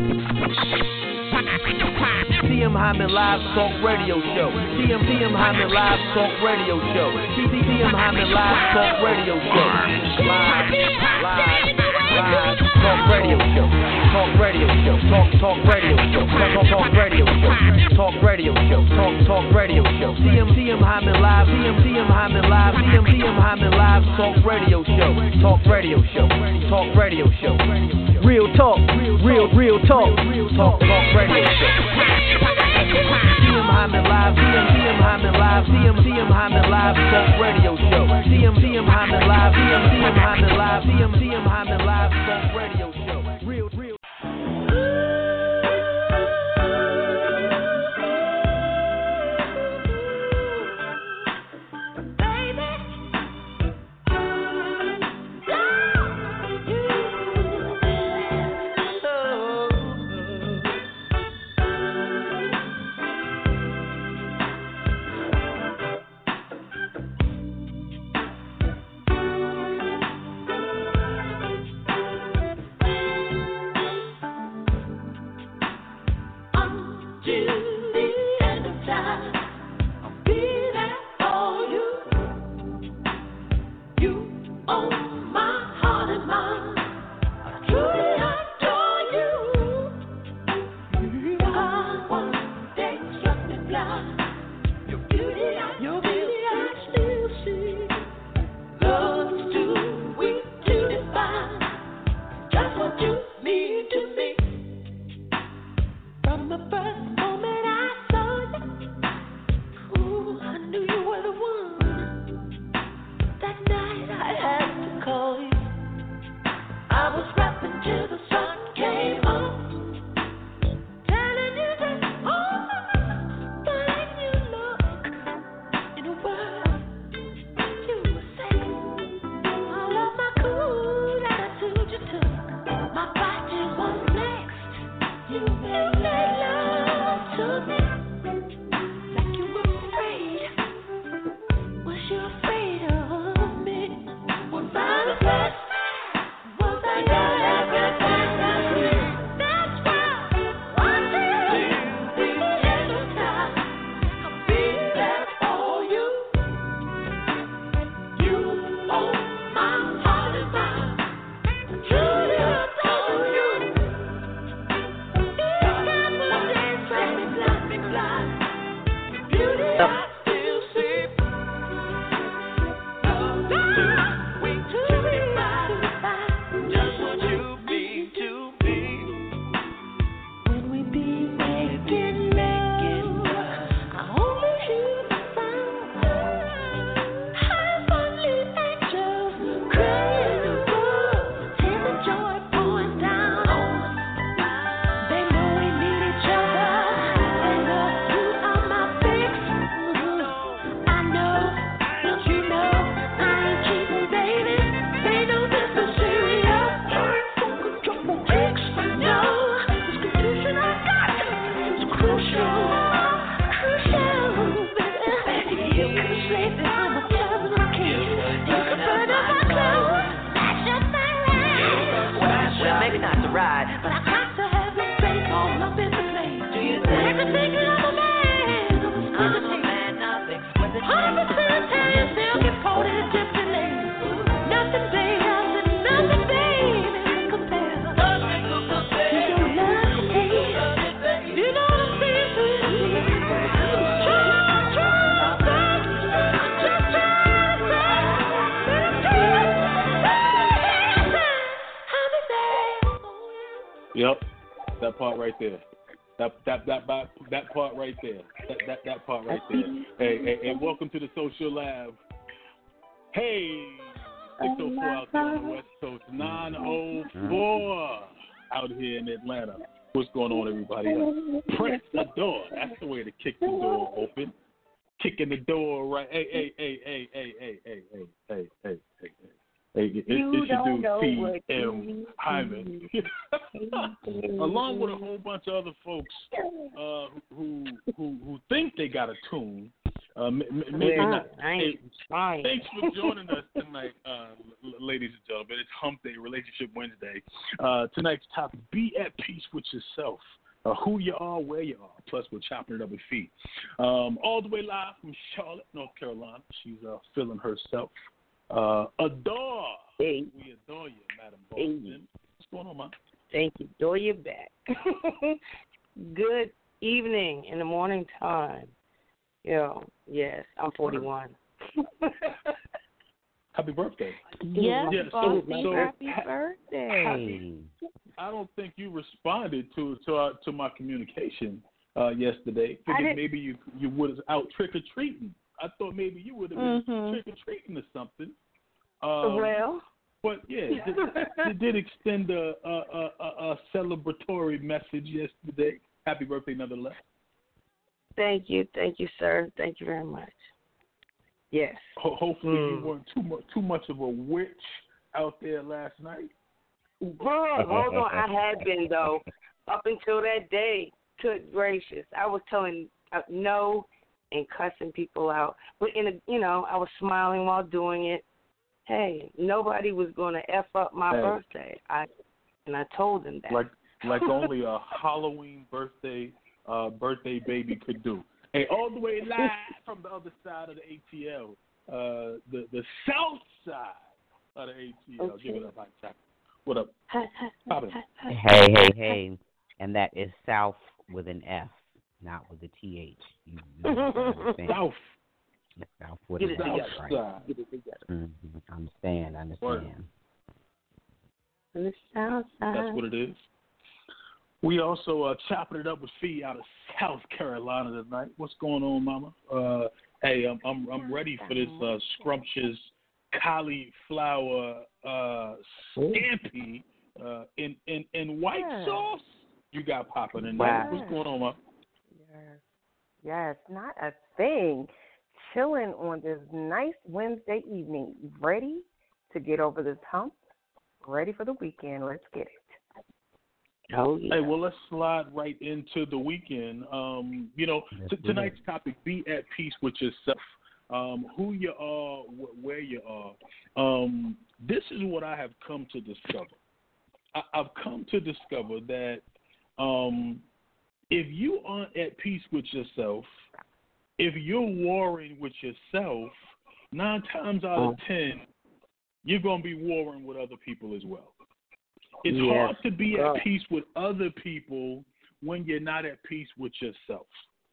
TM Hyman Live Talk Radio Show. TM Hyman Live Talk Radio Show. TM Hyman Live Talk Radio Show. Live Talk Radio Show. Talk Radio Show. Talk Radio Show. Talk Radio Show. Talk Radio Show. Talk Radio Show. TM Hyman Live. TM Hyman Live. TM Hyman Live Talk Radio Show. Talk Radio Show. Talk Radio Show. Real talk. Real talk. Talk Radio Show. TM Hyman Live, TM Hyman Live, TM Hyman Live Talk Radio Show. TM Hyman Live, TM Hyman Live, TM Hyman Live Talk Radio Show. Real. Yep, that part right there. That part right there. That part right there. Hey, welcome to the Social Lab. Hey, 604 out there on the West Coast, 904 out here in Atlanta. What's going on, everybody? Press the door. That's the way to kick the door open. Kicking the door right. Hey. It's your dude, TM Hyman. Along with a whole bunch of other folks who think they got a tune. Maybe not. I ain't trying. Thanks for joining us tonight, ladies and gentlemen. It's Hump Day, Relationship Wednesday. Tonight's topic: be at peace with yourself. Who you are, where you are. Plus, we're chopping it up with feet. All the way live from Charlotte, North Carolina. She's feeling herself. Adore. Hey. We adore you, Madam Boston. Hey. What's going on, man? Thank you. Adore you back. Good evening in the morning time. Yes, I'm 41. Happy birthday. Yes, Yeah, happy birthday. I don't think you responded to my communication yesterday. Figured maybe you was out trick-or-treating. I thought maybe you would have been trick-or-treating or something. Well. But, yeah, it did extend a celebratory message yesterday. Happy birthday nonetheless. Thank you, sir. Thank you very much. Yes. Hopefully you weren't too much of a witch out there last night. Boy, hold on. I had been, though, up until that day. Good gracious. I was telling no and cussing people out. But, I was smiling while doing it. Hey, nobody was going to F up my birthday. I told them that. Like only a Halloween birthday baby could do. Hey, all the way live from the other side of the ATL, the south side of the ATL. Okay. Give it up, Mike Jackson. What up? Hey. And that is South with an F, not with a TH. South. South with an F, right? Get it together. Mm-hmm. Understand. On the south side. That's what it is. We also chopping it up with Fee out of South Carolina tonight. What's going on, Mama? Hey, I'm ready for this scrumptious cauliflower scampi in white sauce. You got popping in there. Wow. What's going on, Mama? Yes, not a thing. Chilling on this nice Wednesday evening. Ready to get over this hump? Ready for the weekend. Let's get it. Oh, yeah. Hey, well, let's slide right into the weekend. Tonight's topic: be at peace with yourself. Who you are, where you are. This is what I have come to discover. I've come to discover that if you aren't at peace with yourself, if you're warring with yourself, 9 times out of 10, you're going to be warring with other people as well. It's hard to be at peace with other people when you're not at peace with yourself.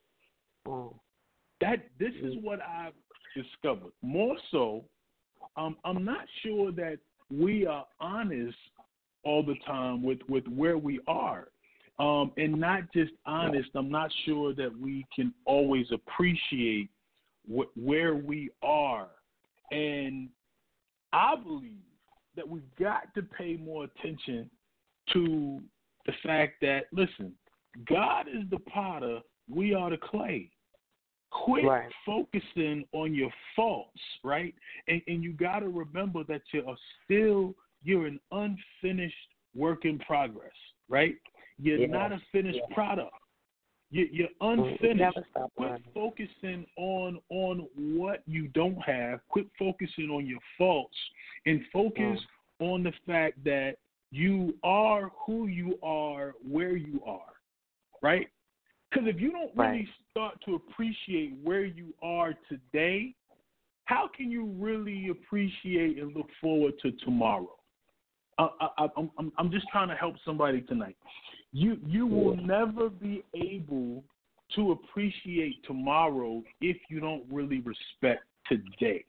This is what I've discovered. More so, I'm not sure that we are honest all the time with where we are. And not just honest, I'm not sure that we can always appreciate where we are. And I believe that we've got to pay more attention to the fact that, listen, God is the potter, we are the clay. Quit focusing on your faults, right? And you got to remember that you're an unfinished work in progress, right? You're not a finished product. You're unfinished. Quit focusing on what you don't have. Quit focusing on your faults and focus on the fact that you are who you are, where you are, right? Because if you don't really start to appreciate where you are today, how can you really appreciate and look forward to tomorrow? I'm just trying to help somebody tonight. You will never be able to appreciate tomorrow if you don't really respect today.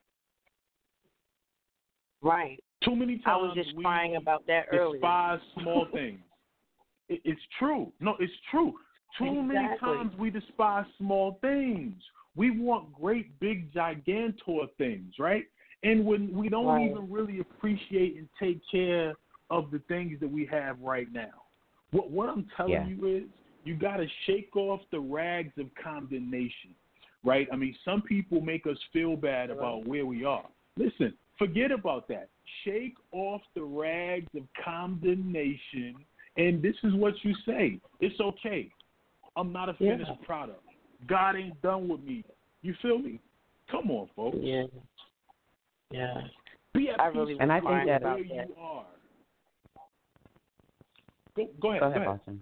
Right. Too many times I was just crying about that earlier. Despise small things. It's true. No, it's true. Too many times we despise small things. We want great, big, gigantor things, right? And when we don't even really appreciate and take care of the things that we have right now. What I'm telling you is you got to shake off the rags of condemnation, right? I mean, some people make us feel bad about where we are. Listen, forget about that. Shake off the rags of condemnation, and this is what you say. It's okay. I'm not a finished product. God ain't done with me. You feel me? Come on, folks. Yeah. Yeah. Be at I peace really with And I think that where you are. Go ahead. Go ahead, Boston.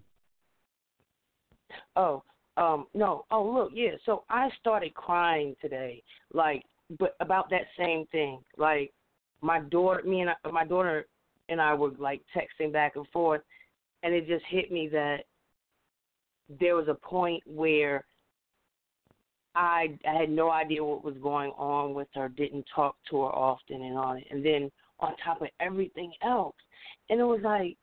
No. Oh, look, yeah. So I started crying today, but about that same thing. Like, my daughter and I were like texting back and forth, and it just hit me that there was a point where I had no idea what was going on with her, didn't talk to her often and on it. And then on top of everything else. And it was like,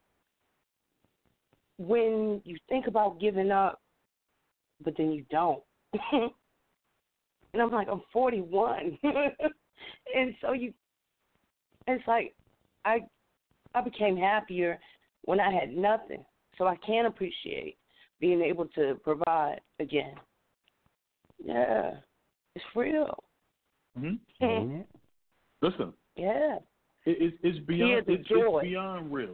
when you think about giving up, but then you don't. And I'm like, I'm 41. And so it's like I became happier when I had nothing. So I can appreciate being able to provide again. Yeah, it's real. Mm-hmm. Listen. Yeah. It's beyond. It's joy. Beyond real.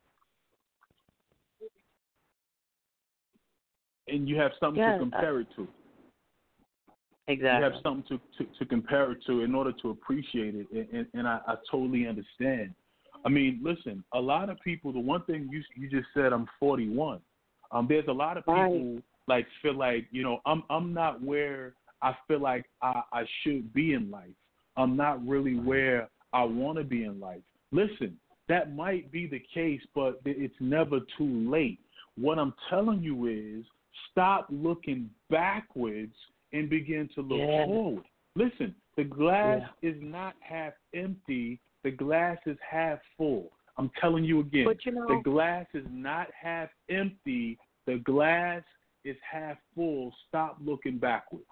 And you have something to compare it to. Exactly. You have something to compare it to in order to appreciate it, and I totally understand. I mean, listen, a lot of people. The one thing you just said, I'm 41. There's a lot of people like feel like, you know, I'm not where I feel like I should be in life. I'm not really where I want to be in life. Listen, that might be the case, but it's never too late. What I'm telling you is, stop looking backwards and begin to look forward. Listen, the glass is not half empty. The glass is half full. I'm telling you again, but, you know, the glass is not half empty. The glass is half full. Stop looking backwards.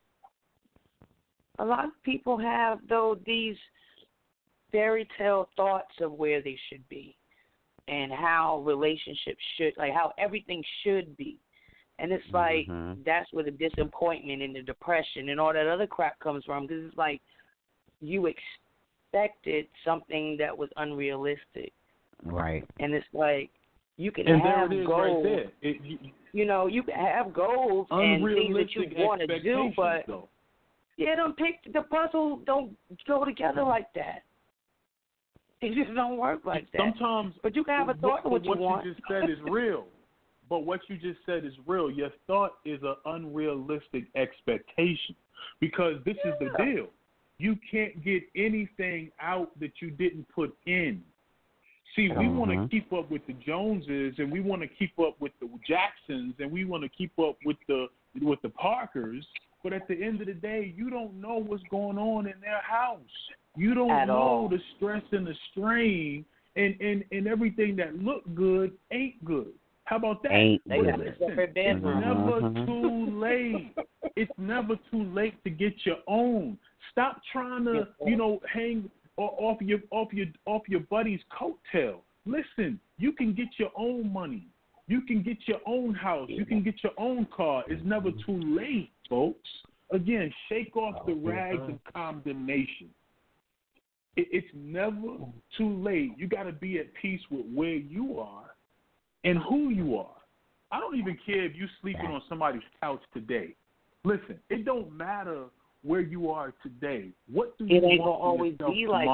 A lot of people have, though, these fairy tale thoughts of where they should be and how relationships should, like how everything should be. And it's like, that's where the disappointment and the depression and all that other crap comes from, because it's like you expected something that was unrealistic. Right. And it's like, you can and have there it is goals. Right there. You know, you can have goals and things that you want to do, but the puzzle don't go together like that. It just don't work like that. Sometimes, but you can have a thought of what you want. What you just said is real. But what you just said is real. Your thought is an unrealistic expectation, because this is the deal. You can't get anything out that you didn't put in. See, we want to keep up with the Joneses, and we want to keep up with the Jacksons, and we want to keep up with the Parkers. But at the end of the day, you don't know what's going on in their house. You don't know the stress and the strain, and everything that look good ain't good. How about that? It's never too late. It's never too late to get your own. Stop trying to, hang off your buddy's coattail. Listen, you can get your own money. You can get your own house. You can get your own car. It's never too late, folks. Again, shake off the rags of condemnation. It's never too late. You got to be at peace with where you are and who you are. I don't even care if you're sleeping on somebody's couch today. Listen, it don't matter where you are today. What do you want? It ain't gonna always be like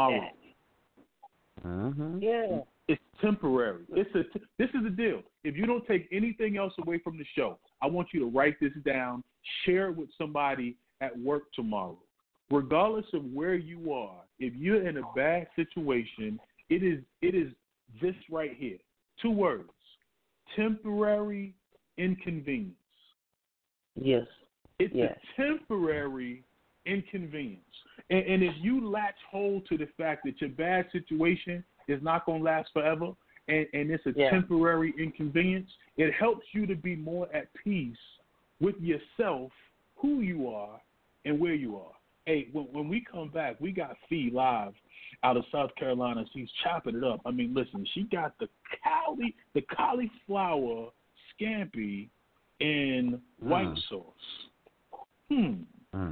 that. Yeah, it's temporary. This is the deal. If you don't take anything else away from the show, I want you to write this down, share it with somebody at work tomorrow. Regardless of where you are, if you're in a bad situation, it is this right here. 2 words: temporary inconvenience. Yes. It's a temporary inconvenience. And if you latch hold to the fact that your bad situation is not going to last forever, and it's a temporary inconvenience, it helps you to be more at peace with yourself, who you are, and where you are. Hey, when we come back, we got Fee live out of South Carolina. She's chopping it up. I mean, listen, she got the cauliflower scampi in white sauce. Who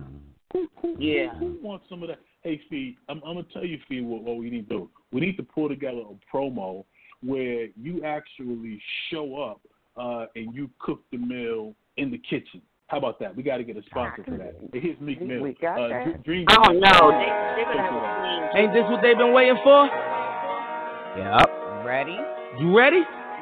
wants some of that? Hey, Fee, I'm going to tell you, Fee, what we need to do. We need to pull together a promo where you actually show up and you cook the meal in the kitchen. How about that? We got to get a sponsor for that. Here's Meek Mill. We got that. Dream. I don't know. They're going to have a clean. Ain't this what they've been waiting for? Yep. Ready? You ready?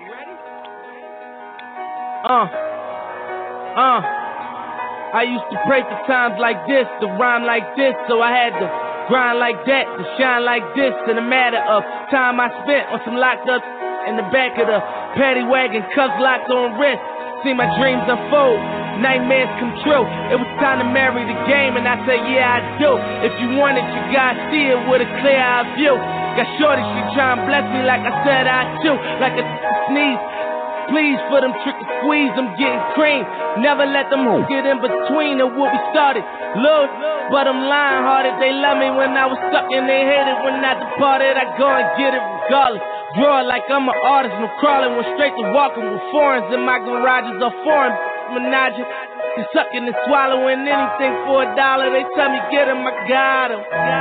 I used to pray for times like this, to rhyme like this, so I had to grind like that, to shine like this. In a matter of time I spent on some locked up in the back of the paddy wagon, cuffs locked on wrist. See my dreams unfold, nightmares come true. It was time to marry the game, and I said, yeah, I do. If you want it, you gotta see it with a clear eye view. Got shorty, she tryin' bless me like I said I do. Like a sneeze, please for them trick or squeeze, I'm getting cream. Never let them get in between of what we started. Look, but I'm lying hearted. They love me when I was stuck and they hated when I departed. I go and get it regardless. Draw it like I'm an artist. No crawling, went straight to walking with foreigns in my garages or foreign menage. They sucking and swallowing anything for $1. They tell me get 'em, I got 'em.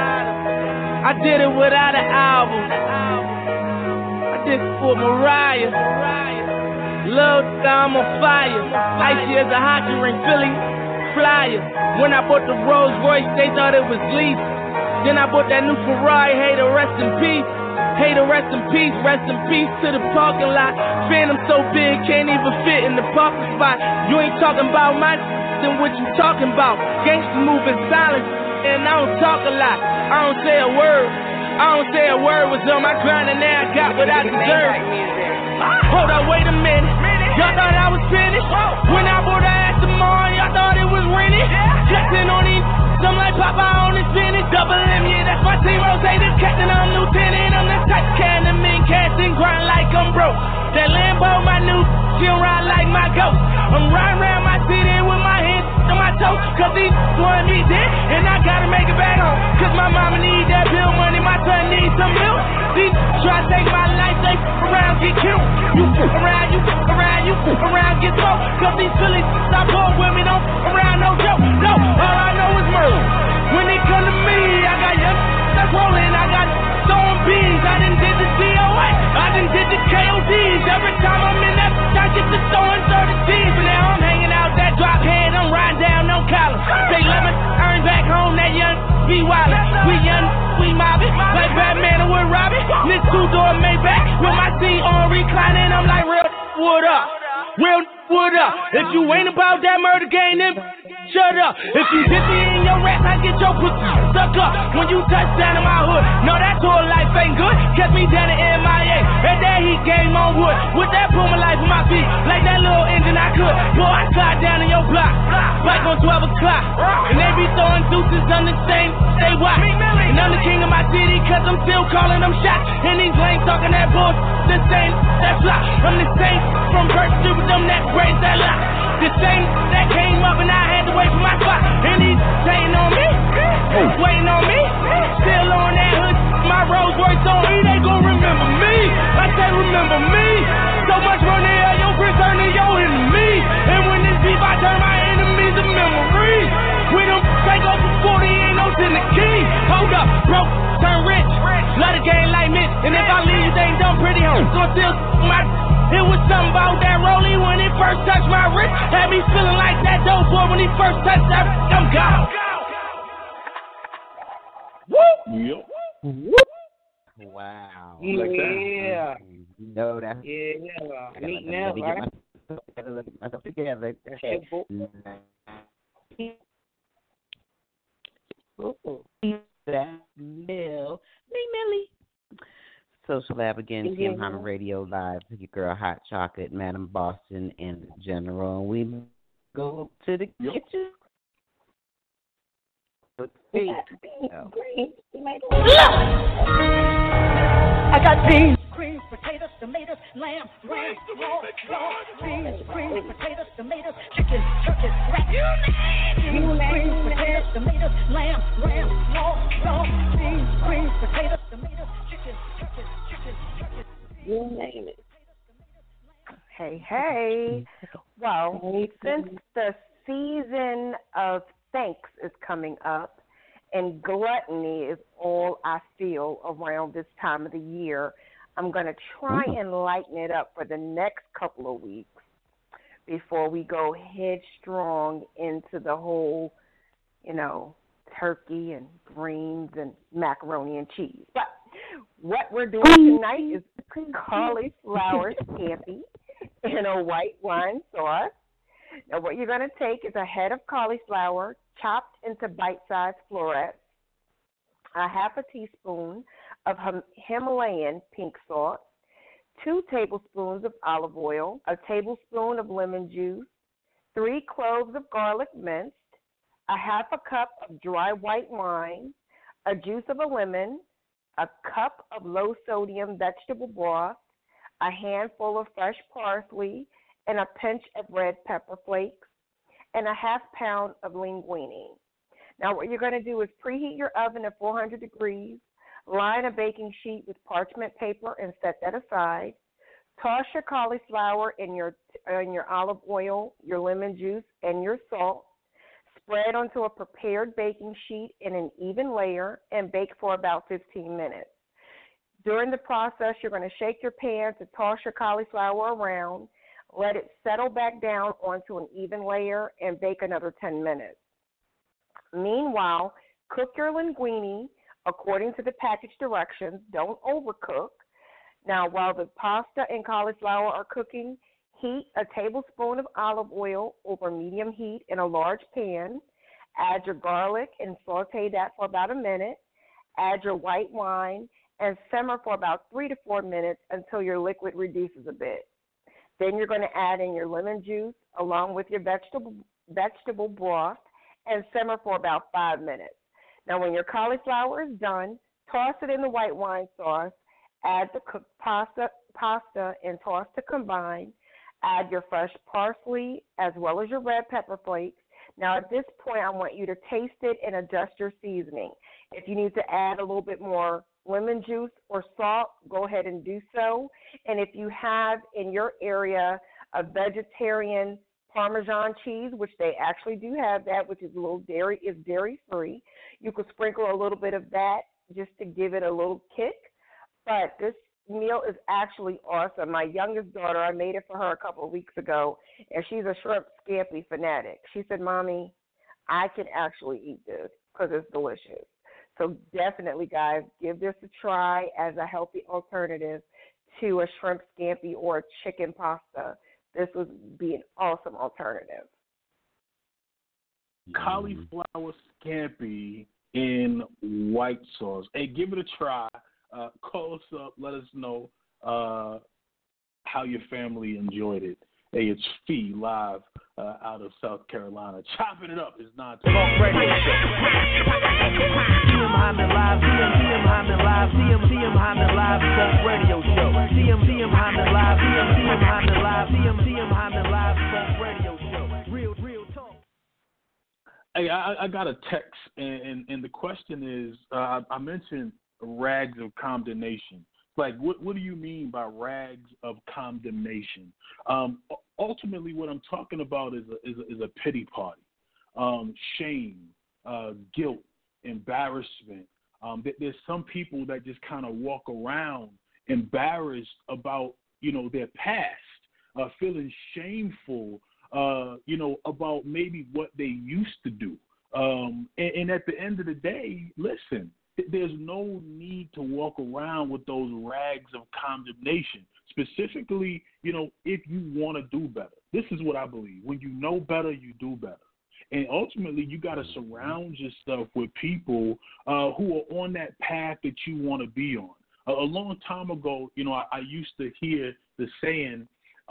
I did it without an album. I did it for Mariah. Lil' I'm on fire. Icy as a hockey ring, Philly Flyer. When I bought the Rolls Royce, they thought it was lease. Then I bought that new Ferrari. Hey, to rest in peace. Hey, to rest in peace. Rest in peace to the parking lot. Phantom so big, can't even fit in the parking spot. You ain't talking about my then what you talking about? Gangsta moving silence, and I don't talk a lot. I don't say a word. I don't say a word. Was on my grind and now I got what I deserve. Hold up, wait a minute. Y'all thought I was finished? When I bought her ass tomorrow, y'all thought it was rented? Flexing on these, some like Papa on his finish. Double M, yeah, that's my team. Rotated captain, I'm lieutenant. I'm the type can to mean casting, grind like I'm broke. That Lambo, my new, she'll ride like my ghost. I'm riding around my city with my hands on my toes. Cause these want me dead, and I gotta make it back home. Cause my mama need that bill money, my son needs some milk. These try to take my life, they around get killed. You around, you around, you around get smoked. Cause these Phillies stop bored with me, don't around no joke. No, all I know is murder. When it come to me, I got young that's rolling, I got throwing bees. I done did the DOA, I done did the KODs. Every time I'm in that, I get to throwing 30 G's. But now I'm hanging out that drop head, I'm riding down no collar. Say lemon, earn back home that young be wildin'. We young, we mobbin', like Batman and with Robin. This two-door Maybach with my seat on reclining. I'm like real wood up, real wood up. If you ain't about that murder game, then shut up. If you hit me in your rap, I get your pussy stuck up. When you touch down in my hood, no, that tour life ain't good. Catch me down in MIA, and that heat game on wood. With that Puma life on my feet, like that little engine I could. Boy, I slide down in your block, like on 12 o'clock. And they be throwing deuces on the same, they watch. And I'm the king of my city, cause I'm still calling them shots. And these lanes talking that bull, the same, that's flop. I'm the same from birth to with them that braids that lock. The same that came up and I had to wait for my spot. And he's waiting on me, waiting on me. Still on that hood, my Rolls Royce on me. They gon' remember me. I say remember me. So much money on your wrist, turning your enemy. And when this beef, I turn my enemies to memories. We don't take off for 40, ain't no to the key. Hold up, broke, turn rich. Love the game like Mitch. And if I leave, you ain't done pretty home. So still my. It was something about that rollie when it first touched my wrist. Had me feeling like that dope boy when he first touched that. I'm gone. Woo! Yep. Wow. Yeah. You know that. Yeah. Meet now, right? Let me get myself together. That Mill. Me, Millie. Social Lab again, Tim Hyman Radio Live with your girl Hot Chocolate, Madam Boston, and General. And we go to the kitchen. I got beans, cream, potatoes, tomatoes, lamb, ram, beans, cream, potatoes, tomatoes, chicken, turkey, rat, beans, cream, potatoes, tomatoes, lamb, ram, beans, cream, potatoes, tomatoes, chicken, turkey. You name it. Hey. Well, since the season of thanks is coming up and gluttony is all I feel around this time of the year, I'm going to try and lighten it up for the next couple of weeks before we go headstrong into the whole, turkey and greens and macaroni and cheese. But what we're doing tonight is cauliflower scampi in a white wine sauce. Now, what you're going to take is a head of cauliflower chopped into bite-sized florets, a half a teaspoon of Himalayan pink salt, 2 tablespoons of olive oil, a tablespoon of lemon juice, 3 cloves of garlic minced, a half a cup of dry white wine, a juice of a lemon, a cup of low-sodium vegetable broth, a handful of fresh parsley, and a pinch of red pepper flakes, and a half pound of linguine. Now, what you're going to do is preheat your oven at 400 degrees, line a baking sheet with parchment paper and set that aside. Toss your cauliflower in your olive oil, your lemon juice, and your salt. Spread onto a prepared baking sheet in an even layer and bake for about 15 minutes. During the process, you're going to shake your pan to toss your cauliflower around, let it settle back down onto an even layer, and bake another 10 minutes. Meanwhile, cook your linguine according to the package directions. Don't overcook. Now, while the pasta and cauliflower are cooking, heat a tablespoon of olive oil over medium heat in a large pan. Add your garlic and saute that for about a minute. Add your white wine and simmer for about 3 to 4 minutes until your liquid reduces a bit. Then you're going to add in your lemon juice along with your vegetable broth and simmer for about 5 minutes. Now, when your cauliflower is done, toss it in the white wine sauce. Add the cooked pasta and toss to combine. Add your fresh parsley as well as your red pepper flakes. Now, at this point, I want you to taste it and adjust your seasoning. If you need to add a little bit more lemon juice or salt, go ahead and do so. And if you have in your area a vegetarian Parmesan cheese, which they actually do have that, which is dairy-free, you could sprinkle a little bit of that just to give it a little kick. But this meal is actually awesome. My youngest daughter, I made it for her a couple of weeks ago, and she's a shrimp scampi fanatic. She said, Mommy, I can actually eat this because it's delicious. So definitely, guys, give this a try as a healthy alternative to a shrimp scampi or a chicken pasta. This would be an awesome alternative. Cauliflower scampi in white sauce. Hey, give it a try. Call us up. Let us know how your family enjoyed it. Hey, it's Fee live out of South Carolina. Chopping it up is not Talk Radio Show. CM Hyman live. CM Hyman live. CM Hyman live. Talk Radio Show. CM Hyman live. CM Hyman live. CM Hyman live. Talk Radio Show. Real talk. Hey, I got a text, and the question is, I mentioned rags of condemnation. Like, what do you mean by rags of condemnation? Ultimately, what I'm talking about is a pity party, shame, guilt, embarrassment. There's some people that just kind of walk around embarrassed about their past, feeling shameful, about maybe what they used to do. And at the end of the day, listen. There's no need to walk around with those rags of condemnation, specifically, if you want to do better. This is what I believe. When you know better, you do better. And ultimately, you got to surround yourself with people who are on that path that you want to be on. A long time ago, I used to hear the saying,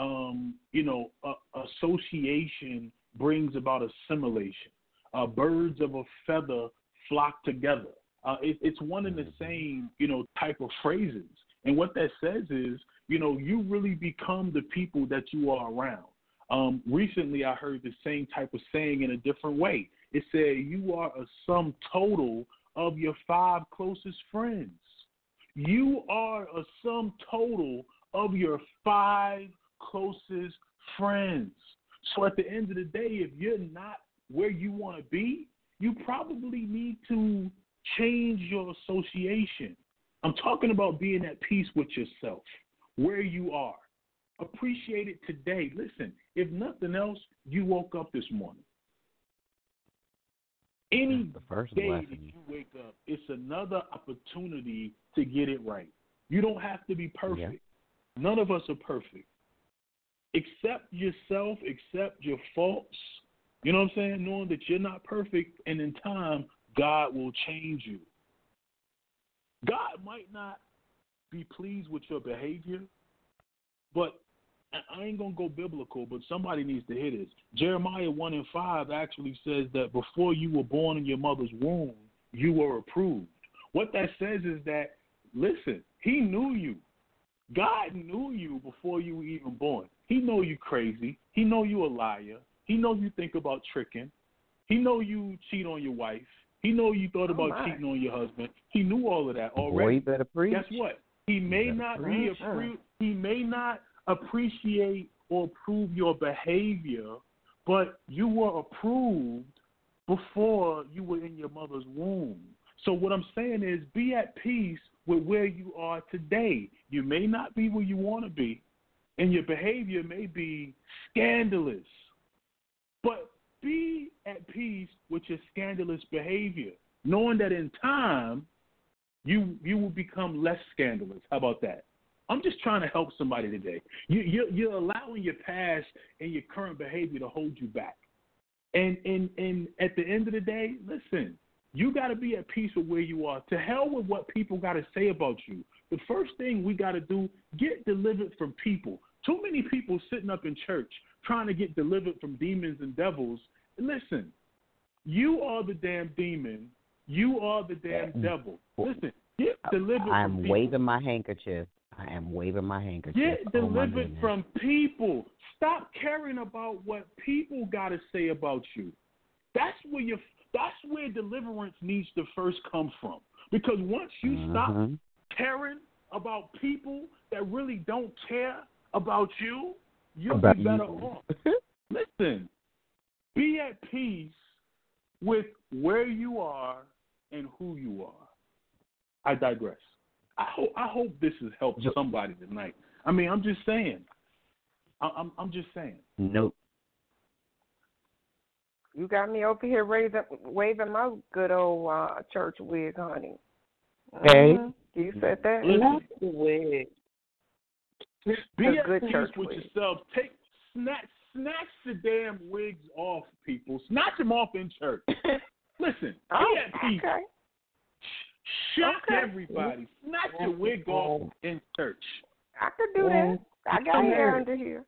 association brings about assimilation. Birds of a feather flock together. It's one and the same, type of phrases. And what that says is, you really become the people that you are around. Recently, I heard the same type of saying in a different way. It said, you are a sum total of your 5 closest friends. You are a sum total of your 5 closest friends. So at the end of the day, if you're not where you want to be, you probably need to change your association. I'm talking about being at peace with yourself, where you are. Appreciate it today. Listen, if nothing else, you woke up this morning. Any the first day blessing. that you wake up, it's another opportunity to get it right. You don't have to be perfect. Yeah. None of us are perfect. Accept yourself, accept your faults. You know what I'm saying? Knowing that you're not perfect, and in time, God will change you. God might not be pleased with your behavior, but I ain't going to go biblical, but somebody needs to hear this. Jeremiah 1:5 actually says that before you were born in your mother's womb, you were approved. What that says is that, listen, he knew you. God knew you before you were even born. He know you crazy. He know you a liar. He know you think about tricking. He know you cheat on your wife. He know you thought about cheating on your husband. He knew all of that already. Boy, you better preach. Guess what? He may not appreciate or approve your behavior, but you were approved before you were in your mother's womb. So what I'm saying is, be at peace with where you are today. You may not be where you want to be, and your behavior may be scandalous, but be at peace with your scandalous behavior, knowing that in time you will become less scandalous. How about that? I'm just trying to help somebody today. You're allowing your past and your current behavior to hold you back. And at the end of the day, listen, you got to be at peace with where you are. To hell with what people got to say about you. The first thing we got to do, get delivered from people. Too many people sitting up in church trying to get delivered from demons and devils. And listen, you are the damn demon. You are the damn devil. Listen, get delivered from people. I'm waving my handkerchief. Get delivered from people. Stop caring about what people got to say about you. That's where deliverance needs to first come from. Because once you stop caring about people that really don't care about you, you'll be better off. Listen, be at peace with where you are and who you are. I digress. I hope this has helped somebody tonight. I mean, I'm just saying. I'm just saying. Nope. You got me over here waving my good old church wig, honey. Hey. You said that? Listen, wig. Be at good peace church with wig. yourself. Snatch the damn wigs off, people. Snatch them off in church. Listen, be at peace. Okay. Shock everybody. Snatch your wig off in church. I could do that. I got hair under here.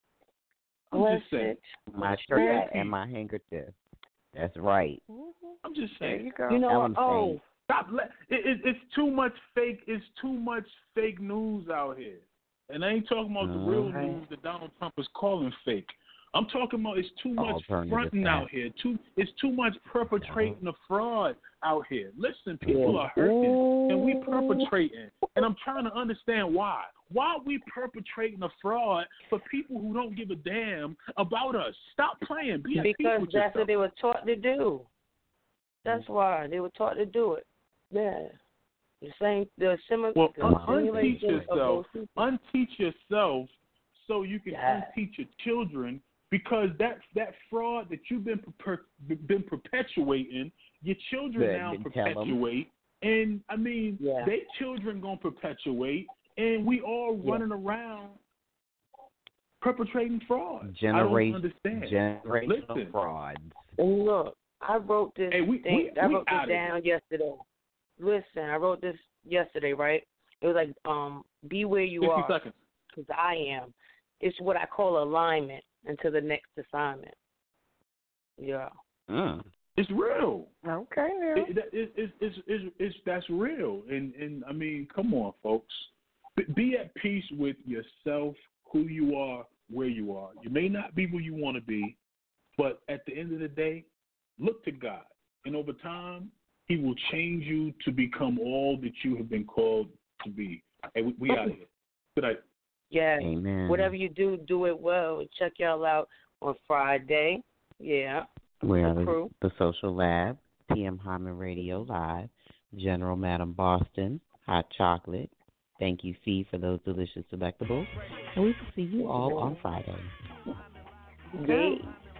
I'm just saying. My shirt and my handkerchief. That's right. I'm just saying. There you go. You know what? Stop. It's too much fake. It's too much fake news out here. And I ain't talking about the real news that Donald Trump is calling fake. I'm talking about it's too much fronting out here. It's too much perpetrating of fraud out here. Listen, people are hurting and we perpetrating. And I'm trying to understand why. Why are we perpetrating a fraud for people who don't give a damn about us? Stop playing. Be at peace because with that's yourself. what they were taught to do. That's why they were taught to do it. Yeah. The similar. Well, unteach yourself. Unteach yourself so you can unteach your children. Because that fraud that you've been perpetuating, your children now perpetuate, and I mean, their children gonna perpetuate, and we all running around perpetrating fraud. I don't understand. Generational frauds. And look, I wrote this. I wrote this down yesterday. Listen, I wrote this yesterday, right? It was like, be where you 60 are, seconds. because I am. It's what I call alignment into the next assignment. Yeah. It's real. Okay, now. That's real. And I mean, come on, folks. Be at peace with yourself, who you are, where you are. You may not be where you want to be, but at the end of the day, look to God. And over time, He will change you to become all that you have been called to be. Hey, we out of here. Good night. Yeah. Amen. Whatever you do, do it well. Check y'all out on Friday. Yeah. We are the Social Lab, TM Hyman Radio Live, General Madam Boston, Hot Chocolate. Thank you, Fee, for those delicious delectables. And we will see you all on Friday. Yeah.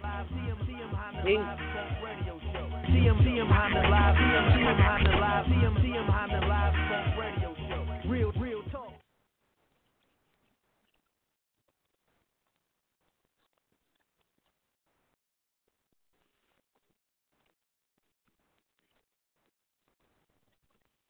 TM Hyman live, TM Hyman live, TM Hyman live, Funk Radio Show. Real